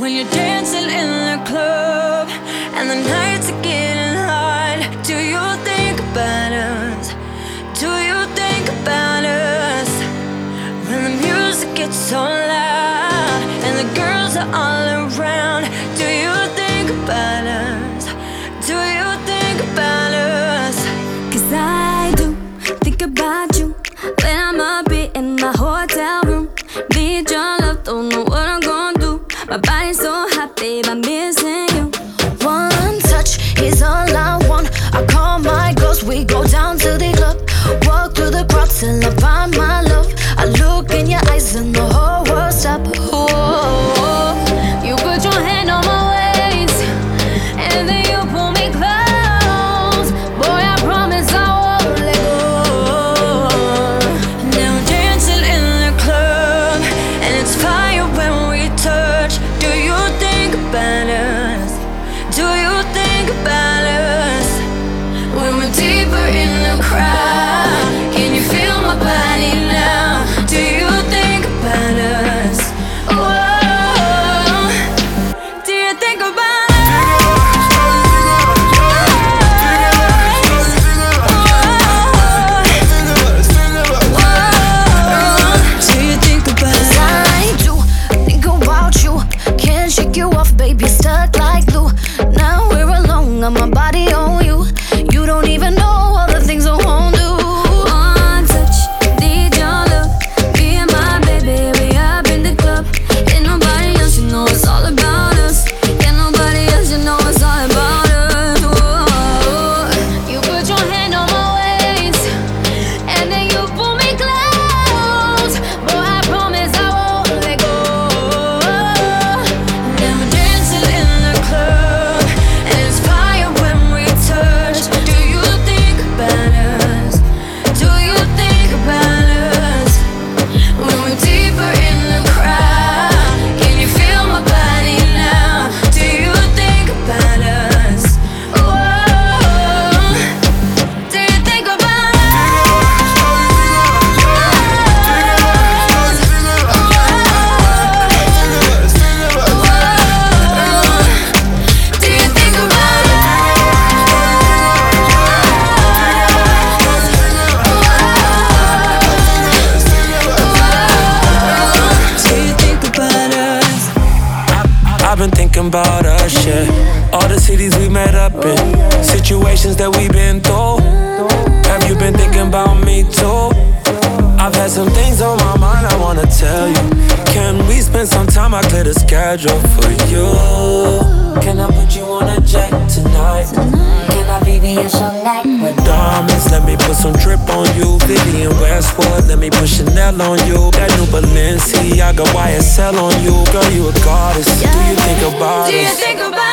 When you're dancing in the club and the nights are getting hot, do you think about us? Do you think about us? When the music gets so loud and the girls are all around, do you think about us? Do you think about us? 'Cause I do think about you when I'm up in my hotel room. Need your love, don't know what I'm gonna do. My body's so hot, babe, I'm missing you. One touch is all I want. I call my girls, we go down to the club. Walk through the crowd till I find my love. I look in your eyes and the whole world stop. Oh, you put your hand on my waist and then you pull me close. Boy, I promise I won't let go. Now we're dancing in the club and it's fire when we touch. Do you think about us? Do you think about us? When we're deeper in the crowd, can you feel my body now? Do you think about us? Whoa, do you think about us? Do you think about us? I do think about you. Can't shake you off, baby, stuck like glue. Now we're alone, got my body on you. You don't even know all the things I won't do. One touch, need your love. Me and my baby, we up in the club. Ain't nobody else, you know it's all about us. Yeah, nobody else, you know it's all about us. Whoa. You put your hand on my waist and then you pull me close. Boy, I promise I won't let go. Now we're dancing in the club and it's fire when we touch. Do you think about us? Do you think about us? When we're deeper in the crowd, can you feel my body now? Do you think about us? Whoa, do you think about us? Do you think about us? Do you think about us? I've been thinking about us, yeah. All the cities we met up in, situations that we've been through. Have you been thinking about me too? I've had some things on my mind I wanna tell you. Can we spend some time? I clear the schedule for you. Can I put you on a jet tonight? Can I be your song night with Diamonds, let me put some drip on you. Vivian Westwood, let me put Chanel on you. That new Balenciaga YSL on you. Girl, you a goddess. Do you think about Do you us? think about